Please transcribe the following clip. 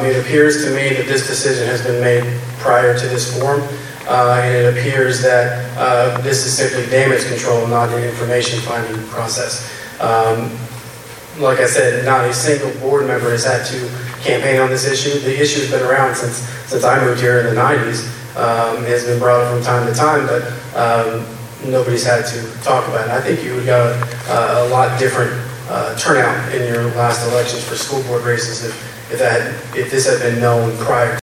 It appears to me that this decision has been made prior to this forum, and it appears that this is simply damage control, not an information finding process. Like I said, not a single board member has had to campaign on this issue. The issue has been around since I moved here in the 90s. It has been brought up from time to time, but nobody's had to talk about it. I think you would got a lot different turnout in your last elections for school board races if this had been known prior.